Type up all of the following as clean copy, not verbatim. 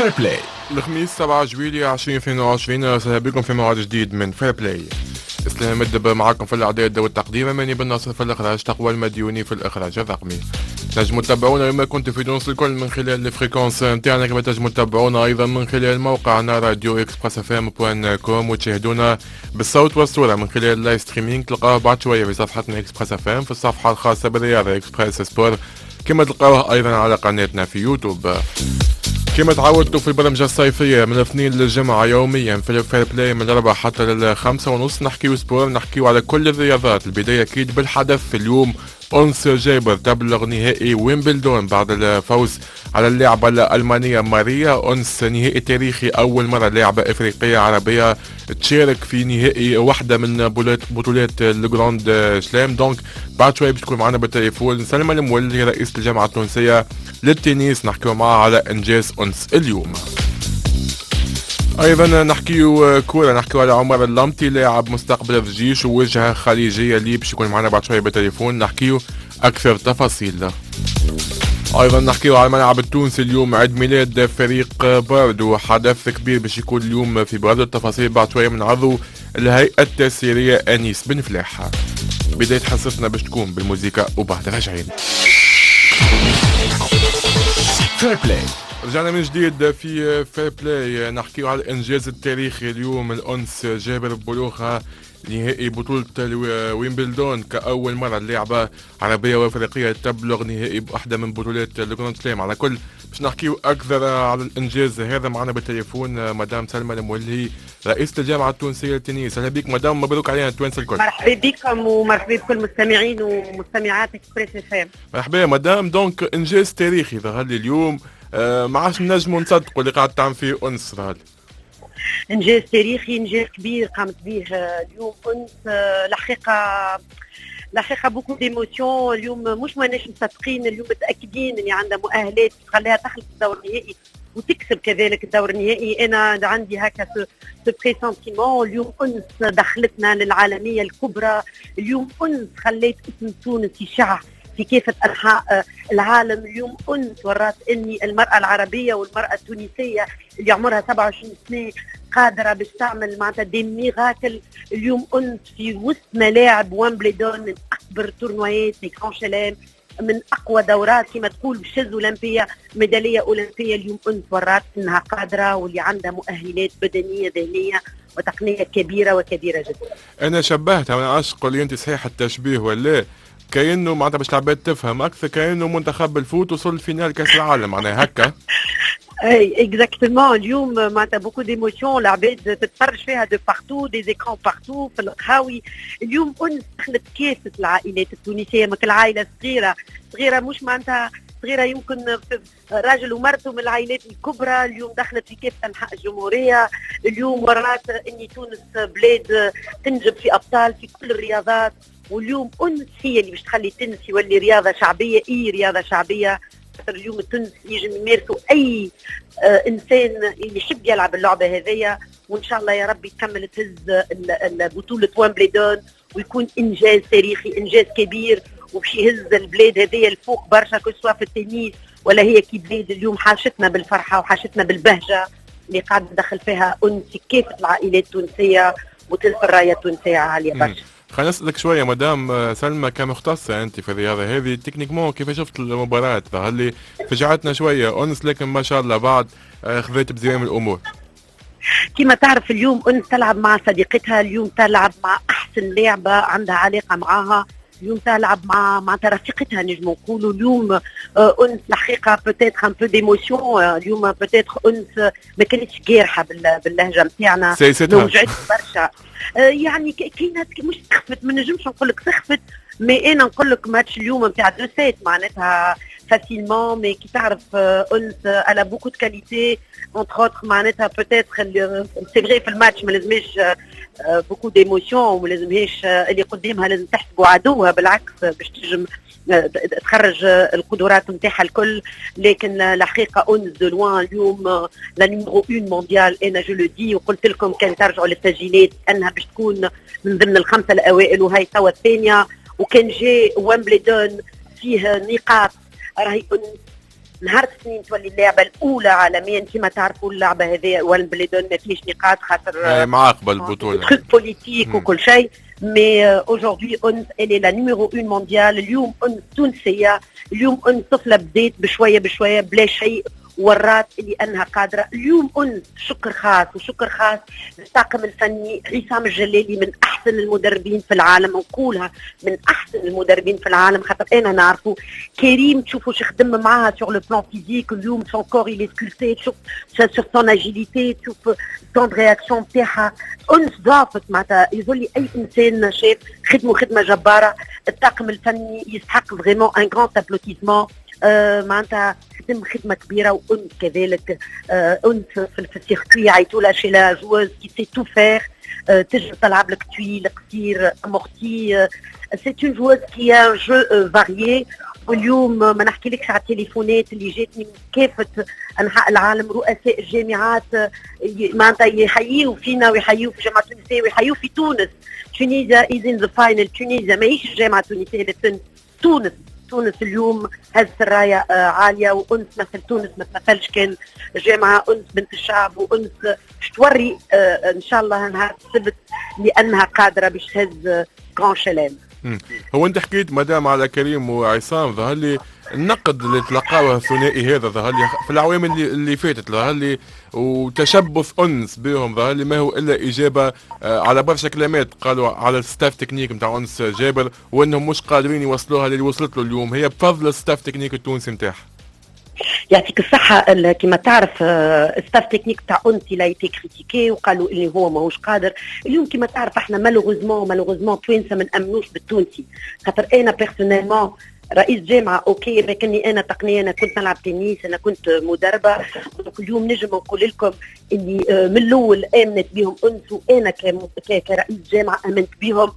فير بلاي. الخميس 7 جويلية 2022 اهلا بكم في موعد جديد من فير بلاي. اسلام مدب معكم في الاعداد والتقديم، ماني بالناصر في الاخراج، تقوى المديوني في الاخراج الرقمي. تنجموا تتابعونا لما كنتوا في تونس الكل من خلال الفريكونس نتاعنا، كما تنجموا تتابعونا ايضا من خلال موقعنا راديو اكسبريس اف ام بوان كوم، وتشاهدونا بالصوت والصوره من خلال اللايف ستريمينغ تلقاوه بعد شويه في صفحتنا اكسبريس اف ام في الصفحه الخاصه بالرياضه اكسبريس سبور، كما تلقاوه ايضا على قناتنا في يوتيوب. كما تعودتوا في البرمجة الصيفية من الاثنين للجمعة يوميا في الفير بلاي من 4 حتى 5:30 نحكيو سبور، نحكيو على كل الرياضات. البداية أكيد بالحدث في اليوم، أنس جابر تبلغ نهائي ويمبلدون بعد الفوز على اللاعبة الألمانية ماريا أنس، نهائي تاريخي، أول مرة لاعبة إفريقية عربية تشارك في نهائي واحدة من بطولات الجراند سلام. دونك بعد شوي باش تكون معنا بالتليفون سلمى المولي رئيس الجامعة التونسية للتنس، نحكيو معها على إنجاز أنس اليوم. ايضا نحكيو كوره، نحكيو على عمر اللمطي لاعب مستقبل الجيش ووجهه خليجيه اللي باش يكون معنا بعد شويه بالتليفون، نحكيو اكثر تفاصيل. ايضا نحكيو على الملعب التونسي اليوم، عيد ميلاد فريق باردو، حدث كبير باش يكون اليوم في باردو. التفاصيل بعد شويه من عضو الهيئه التسييريه انيس بن فلاح. بدايه حصتنا باش تكون بالموسيقى وبعد راجعين. فير بلاي. رجعنا من جديد في فير بلاي، نحكيو على الانجاز التاريخي اليوم، الانس جابر بلوغها نهائي بطولة ويمبلدون، كأول مرة اللاعبة عربية وافريقية تبلغ نهائي واحدة من بطولات الجراند سلام. على كل باش نحكيو أكثر على الإنجاز هذا معنا بالتليفون مدام سلمى المولي رئيسة الجامعة التونسية للتنس. أهلا بك مدام، مبروك علينا التوانسة الكل. مرحبا بكم ومرحبا بكل مستمعين ومستمعات اكسبريس اف ام. مرحبا مدام. دونك إنجاز تاريخي ظهر لي اليوم، ما عادش نجموا نصدقوا اللي قاعد تعمل فيه أنس. ظهر انجاز تاريخي، انجاز كبير قامت به اليوم انس. الحقيقه بوكو ديموسيون اليوم، مش ماناش مصدقين اليوم، متاكدين ان عندها مؤهلات تخليها تخلص الدور النهائي وتكسب كذلك الدور النهائي. انا عندي هكا سو بريسونتيمون. اليوم انس دخلتنا للعالميه الكبرى، اليوم انس خليت اسم تونس يشع في كافة أنحاء العالم. اليوم أنس ورات أني المرأة العربية والمرأة التونسية اللي عمرها 27 سنة قادرة باش تعمل معناتها دي ميراكل. اليوم أنس في وسط ملاعب وامبليدون، من أكبر تورنويات في كران شلام، من أقوى دورات كما تقول بشز أولمبية، ميدالية أولمبية. اليوم أنس ورات أنها قادرة واللي عندها مؤهلات بدنية ذهنية وتقنية كبيرة وكبيرة جدا. أنا شبهتها، أنا عاش قول لي أنت صحيح التشبيه ولا كأنه معناتها باش العباد تفهم اكثر، كأنه منتخب الفوت وصل لفينال كاس العالم معناها هكا. اي اكزاكتومون. اليوم معناتها بوكو ديموسيون، العباد تتفرج فيها دو بارتو، دي زيكران بارتو في القهاوي. اليوم انس دخلت كافه العائلات التونسيه، ما العائله صغيره مش معناتها صغيره، يمكن راجل ومرته من العائلات الكبرى. اليوم دخلت في كافه انحاء الجمهوريه. اليوم ورات اني تونس بلاد تنجب في ابطال في كل الرياضات. واليوم أنس هي اللي باش تخلي التنس يولي رياضة شعبية. رياضة شعبية اليوم التنس يجم يمارسوا أي إنسان اللي يحب يلعب اللعبة هذية. وإن شاء الله يا رب تكمل تهز بطولة وامبليدون ويكون إنجاز تاريخي، إنجاز كبير، وباش يهز البلاد هذية الفوق برشا، كل سواء في التنس ولا هي كي بلاد. اليوم حاشتنا بالفرحة وحاشتنا بالبهجة اللي قاعد ندخل فيها أنس كافة العائلات التونسية وتلف الراية التونسية عالية برشا. خلينا نسألك شوية مدام سلمى، كمختصة أنت في الرياضة هذه تكنيكمون، كيف شفت المباراة؟ ظهر لي فجعتنا شوية أنس، لكن ما شاء الله بعد خذيت بزمام الأمور. كما تعرف اليوم أنس تلعب مع صديقتها، اليوم تلعب مع أحسن لاعبة عندها علاقة معاها، اليوم تلعب مع رفيقتها نجم نقولوا. اليوم أنس الحقيقة بوتيتر ان بو ديموسيون. اليوم بوتيتر أنس ما كانتش جارحة باللهجة نتاعنا، وجعت برشا. يعني كاينه مش سخفت، ما نجمش نقول لك سخفت، مي انا نقول لك ماتش اليوم نتاع دو سيت معناتها فاسيلمون. مي كي تعرف انس على بوكو دو كاليتي اونتر اوتر، معناتها بوتيتر سي فري في الماتش ما لازمش بوكو ديموسيون، وما لازمهاش اللي قدامها لازم تحسبوا عدوها، بالعكس باش تنجم تخرج القدرات نتاعها الكل. لكن الحقيقه اونز دو لوان اليوم لا نيميرو 1 مونديال. انا جو لو دي وقلت لكم كان ترجعوا للتسجيلات انها باش تكون من ضمن الخمسه الاوائل، وهي توا الثانيه. وكان جاي وامبليدون فيه نقاط، راهي نهار الاثنين تولي اللعبه الاولى عالميا. كما تعرفوا اللعبه هذه ويمبلدون ما فيش نقاط خاطر معاقبه البطوله بوليتيك وكل شيء. مي اaujourd'hui أنس elle est la numéro 1 mondiale. اليوم أنس تونسيه، اليوم أنس طفله بدات بشويه بشويه بلا شيء ورات اللي انها قادره. اليوم أنس شكر خاص وشكر خاص للطاقم الفني. عصام الجلالي من احسن المدربين في العالم، نقولها من احسن المدربين في العالم خاطر انا نعرفه. كريم تشوفوا شو خدم معاها سور لو بلان فيزيك. اليوم سون كور يلي سكولتي، تشوف سور سون اجيليتي، تشوف طون رياكسيون تاعها. أنس ضافت معناتها يظل اي انسان شاف خدمه جباره. الطاقم الفني يستحق فريمون ان غران ابلوتيزمون. معناتها خدمه كبيره. وأنس كذلك أنس في السيركوي عيطولها شي لا جوز كي سي تو فير. تجي تلعب لك طويل قصير امورتي. سي اون جوز كي ان جو فاريي. واليوم ما نحكي لكش على التليفونات اللي جاتني من كافه انحاء العالم، رؤساء الجامعات معناتها يحيوا فينا ويحيوا في الجامعه التونسيه ويحيوا في تونس. تونيزيا از ان ذا فاينل. تونيزيا ماهيش الجامعه التونسيه للتنس، تونس اليوم هزت الرايه عاليه. وأنس مثل تونس ما تمثلش كان جامعه. أنس بنت الشعب، وأنس باش توري ان شاء الله نهار السبت لانها قادره باش تهز كرون شلال. هو انت حكيت مدام على كريم وعصام، ظهر لي النقد اللي تلقاوه الثنائي هذا ظهر لي في الاعوام اللي فاتت، ظهر لي وتشبث أنس بهم ظهر لي ما هو الا اجابه على برشا كلمات قالوا على الستاف تكنيك نتاع أنس جابر وانهم مش قادرين يوصلوها اللي وصلت له اليوم. هي بفضل الستاف تكنيك التونسي نتاعها. يعطيك الصحة. كما تعرف الستاف تكنيك تاع أنس لا يتي كريتيكي وقالوا اللي هو ماهوش قادر. اليوم كما تعرف احنا مالوغوزمون توانسة ما نأمنوش بالتونسي. خاطر انا بيرسونيلمون رئيس جامعة اوكي، لكني انا تقنيا انا كنت نلعب تنس، انا كنت مدربة. اليوم نجم نقول لكم اني من الاول امنت بهم أنس، وانا كرئيس جامعة امنت بهم.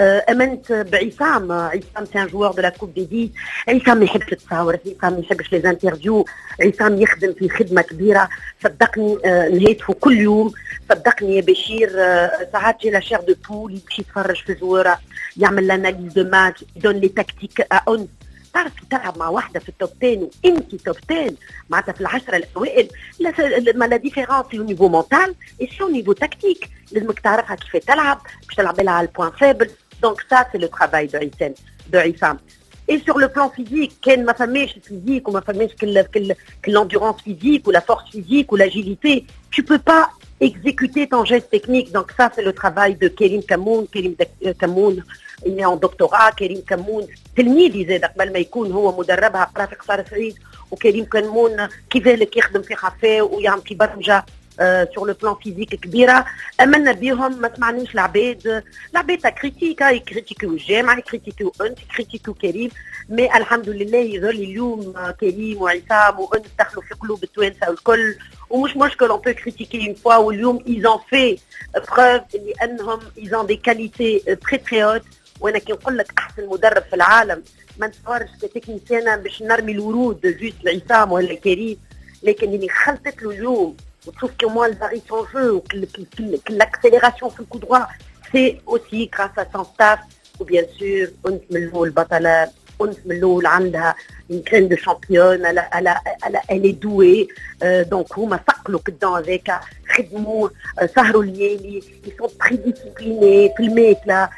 امنت بعصام سي ان جوار دو لا كوب دي. عصام ما يحبش التصاور، عصام ما يحبش لي زانترفيو، عصام يخدم في خدمه كبيره. صدقني نهاتفوا كل يوم، صدقني يا بشير. ساعات جي لا شير دو بول يمشي يتفرج في الجواره، يعمل لاناليز دو ماتش، يدون لي تكتيك أنس. تعرف تلعب مع واحده في التوب 10 وانت توب 10 معناتها في العشره الاوائل، لا ديفيرونس او نيفو مونتال اي سي او نيفو تكتيك. لازمك تعرفها كيف تلعب باش تلعب لها على البوان فيبل. Donc ça, c'est le travail de Issam. Et sur le plan physique, quand ma famille est physique ou ma famille que l'endurance physique ou la force physique ou l'agilité, tu peux pas exécuter ton geste technique. Donc ça, c'est le travail de Kerim Kamoun. Kamoun, il est en doctorat. Kerim Kamoun, تلميذ يزيد قبل ما يكون هو مدربها قرا في قصار سعيد. وكريم كمون كذلك يخدم في خفاء ويعمل في برمجه sur le plan physique كبيره. امنا بهم ما سمعناش العباد كريتيكا، يكريتيكيو الجامعه، يكريتيكيو أنس، يكريتيكيو كريم. مي الحمد لله يظل اليوم كريم وعصام وأنس دخلوا في قلوب التوانسه والكل. ومش مشكل on peut critiquer une fois. واليوم ils ont fait preuve لانهم ils ont des qualités très très hautes. وانا كي نقول لك احسن مدرب في العالم ما نتصورش كتكنيسيانا باش نرمي الورود جوست لعصام ولا كريم، لكن اللي خلطت له اليوم وتشوف comment elle varie son jeu ou que l'accélération في الكو droit, c'est aussi grâce à son staff. وبيان سور أنس من الأول بطلة، أنس من الأول عندها une graine de championne. elle est douée. donc هما ثقلوا قدام هذاك، خدموا، سهروا الليالي، ils sont très disciplinés في الماكلة.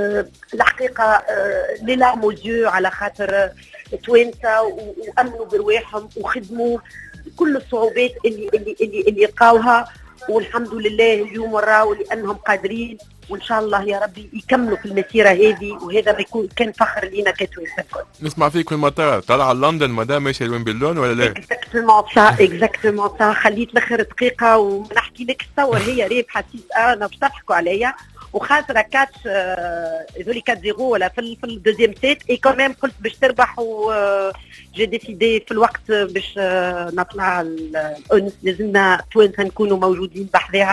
الحقيقة لي لارم aux على خاطر توانسة وأمنوا برواحهم وخدموا كل الصعوبات اللي لقاوها. والحمد لله اليوم وراو لانهم قادرين، وان شاء الله يا ربي يكملوا في المسيره هذه. وهذا بيكون كان فخر لينا كتوانسه الكل. نسمع فيك في المطار طالعه لندن مدام ماشيه لويمبلدون ولا لا؟ اكزاكتومون سا خليت لاخر دقيقه وما نحكي لك تصور هي رابحه 6 انا باش تضحكوا عليا وخاسره كاتش ذولي 4-0 ولا في الدوزيام سيت. اي كوميم قلت باش تربح و جي ديسيدي في الوقت باش نطلع الأنس. لازمنا توانسه نكونوا موجودين بحذاها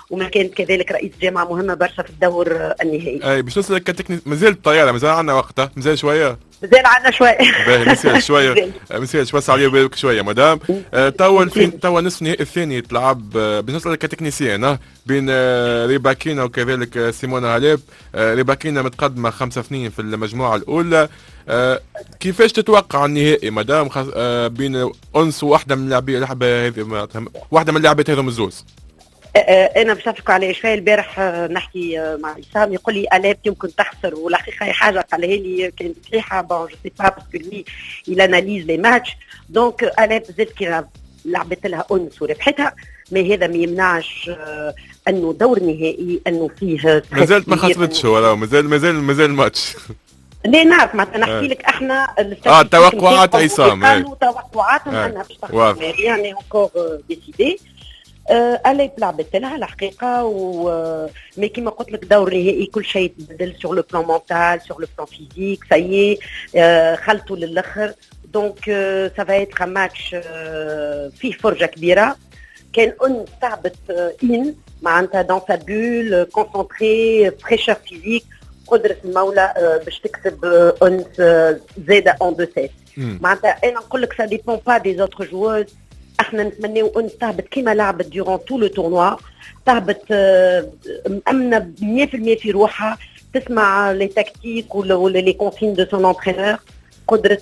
وما كانت كذلك رئيس جامعه مهمه برشا في الدور النهائي. اي باش نسالك كتكنيك، مازال الطياره مازال عندنا وقتها، مازال شويه؟ مازال عندنا شويه. باهي مسير شويه مسير وسع عليا بالك شويه مدام. توا نصف النهائي الثاني تلعب باش نسالك كتكنيسيان بين ريباكينا وكذلك سيمونا هاليب. ريباكينا متقدمه 5-2 في المجموعه الاولى. كيفاش تتوقع النهائي مدام بين انس وواحده من واحده من اللاعبات هذوم الزوز؟ انا باش نفكر على شويه. البارح نحكي مع عصام يقول لي الاب يمكن تخسر، والحقيقه هي حاجه قالها لي كانت صحيحه. بون جو سي با باسكو لي il analyse les matchs. دونك الاب زادت كي لعبت لها انس وربحتها، ما هذا ما يمنعش انه دور نهائي انه فيه مازالت ما خسرتش ولا مازال الماتش. لا نعرف معناتها نحكي لك احنا توقعات عصام. قالوا توقعاتهم انها باش تخسر، يعني انكور ديسيدي. اليب لعبت لها الحقيقه مي كيما قلت لك دور نهائي كل شيء تبدل سور لو بلان مونتال سور لو بلان فيزيك سايي خلطوا للاخر. دونك سا فا ايتر ماتش فيه فرجه كبيره. كان تعبت ان معناتها دون سا بول كونسونتري فريشور فيزيك، قدرة المولى باش تكسب انس زاده اون دو سيت. معناتها انا نقول لك سا ديبون با دي زوتر جووز. احنا نتمناو انس تهبط كيما لعبت دورون تو لو تورنوا، تهبط مأمنه 100% في روحها، تسمع لي تكتيك ولا لي كونسين دو سون انترينور. قدرة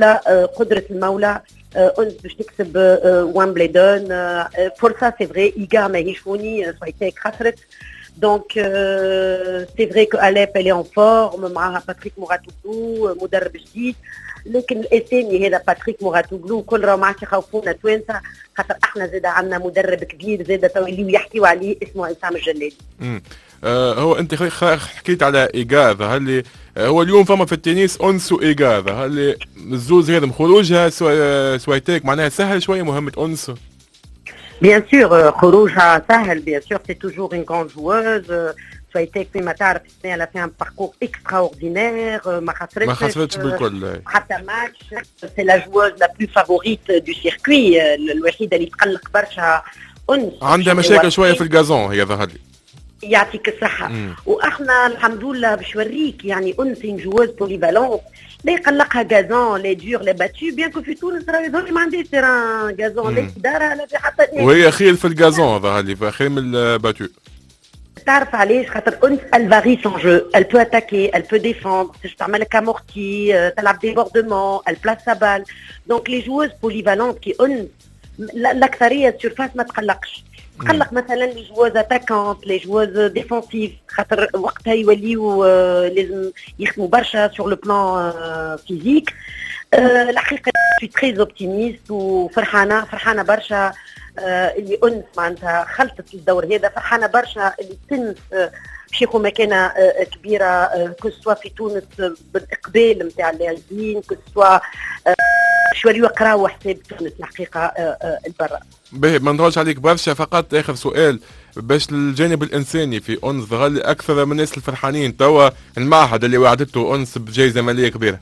المولى انس باش تكسب وامبليدون. فرصه سي فري ايغا ماهيش هوني سويتاك خسرت. دونك سي فري كو اليب الي اون فورم، معاها باتريك موراتوغلو مدرب جديد، لكن الاسامي هذا باتريك موراتوغلو كل راه ما عادش يخوفونا توانسه، خاطر احنا زاد عندنا مدرب كبير زاد توليو يحكيوا عليه اسمه عصام الجلالي. هو انت حكيت على ايغاظ، هل هو اليوم فما في التنس انس وايغاظ، هل الزوز هذا خروجها سويتاك معناها سهل شويه مهمه انس؟ بيان سور خروجها سهل، بيان سور سي توجور اون كون جووز. سويتاك كما تعرف السنه اللي فيها باركور اكسترا اوردينير، ما خسرتش بالكل حتى ماتش. سي لا جووز لا بلو فافوريت دو سيركوي، الوحيده اللي تقلق برشا انس. عندها مشاكل شويه في الغازون هي ظهر لي. يعطيك الصحة. واحنا الحمد لله باش نوريك يعني انس جووز بوليفالونت، لا يقلقها غازون لا دور لا باتو، بيان كو في تونس راه يظهر ما عنديش تيران غازون لا في دارها لا في حتى وهي خير في الغازون ظهر لي، خير من الباتو. تعرف علاش؟ خاطر انس elle varie son jeu, elle peut attaquer, elle peut défendre, باش تعمل لك امورتي، تلعب ديبوردمون، elle place sa balle. دونك لي جووز بوليفالونت كي انس الاكثريه السيرفاس ما تقلقش. تقلق مثلا لي جووز اتاكونت، لي جووز ديفونسيف، خاطر وقتها يوليو لازم يخدموا برشا سور لو بلان فيزيك. الحقيقه سي تري اوبتيميست وفرحانه برشا اللي انس معناتها خلطت الدور هذا. فرحانه برشا اللي تنس باش ياخذ مكانه كبيره كو سوا في تونس بالاقبال نتاع اللاعبين، كو سوا شو اللي يقراو حساب تونس الحقيقه البرا. باهي ما نطولش عليك برشا، فقط اخر سؤال باش الجانب الانساني في انس ظهر لي اكثر من الناس الفرحانين توا المعهد اللي وعدته انس بجائزه ماليه كبيره.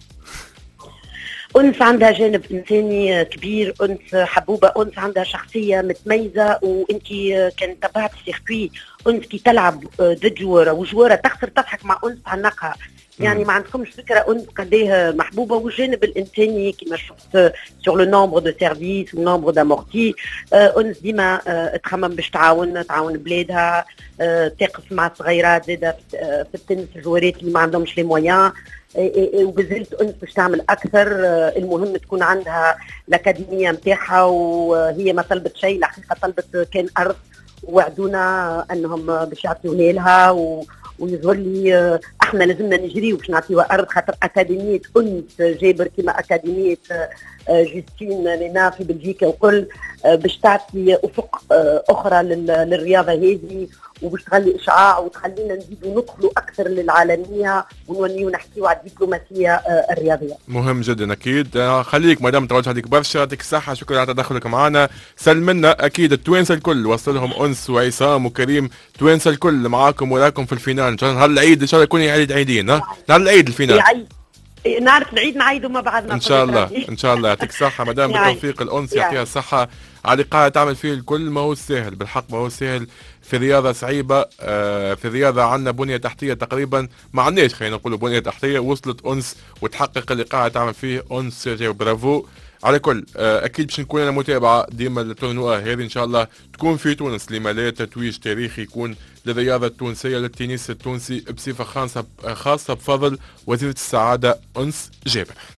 انس عندها جانب انساني كبير، انس حبوبه، انس عندها شخصيه متميزه. وانت كان تبعت السيركوي انس كي تلعب ضد جواره وجواره تخسر تضحك مع انس تعنقها، يعني ما عندكمش فكره انس قديه محبوبه. والجانب الانساني كما شفت سور لو نومبر دو سيرفيس ونومبر دامورتي، انس ديما تخمم باش تعاون بلادها، تقف مع الصغيرات زاده في التنس، الجوارات اللي ما عندهمش لي مويان. وبزلت انس باش تعمل اكثر. المهم تكون عندها الاكاديميه نتاعها، وهي ما طلبت شيء الحقيقه، طلبت كان ارض ووعدونا انهم باش يعطيونا لها. ويظهر لي احنا لازمنا نجري باش نعطيوها ارض، خاطر اكاديميه انس جابر كما اكاديميه جوستين لينا في بلجيكا وكل باش تعطي افق اخرى للرياضه هذه، وباش تخلي اشعاع وتخلينا نزيدوا ندخلوا اكثر للعالميه ونوليو نحكيوا على الدبلوماسيه الرياضيه. مهم جدا اكيد. خليك مدام تروج عليك برشا، يعطيك الصحه، شكرا على تدخلك معنا. سلمنا اكيد التوانسه الكل، وصلهم انس وعصام وكريم، توانسه الكل معاكم وراكم في الفينال ان شاء الله. نهار العيد ان شاء الله يكون عيد عيدين، نهار العيد الفينال. نعرف العيد نعيدوا مع بعضنا ان شاء الله ان شاء الله. يعطيك الصحه مدام، بالتوفيق الانس يعطيها الصحه. على اللي قاعد تعمل فيه الكل ما هو سهل، بالحق ما هو سهل. في رياضة صعيبة، في رياضة عندنا بنية تحتية تقريبا ما عندناش، خلينا نقولوا بنية تحتية وصلت أنس وتحقق اللي قاعد تعمل فيه أنس سيرجي، برافو. على كل اكيد باش نكون انا متابعه ديما التورنوا هذه ان شاء الله تكون في تونس، لما لا تتويج تاريخي يكون للرياضه التونسيه للتنس التونسي بصفه خاصه بفضل وزيره السعاده انس جابر.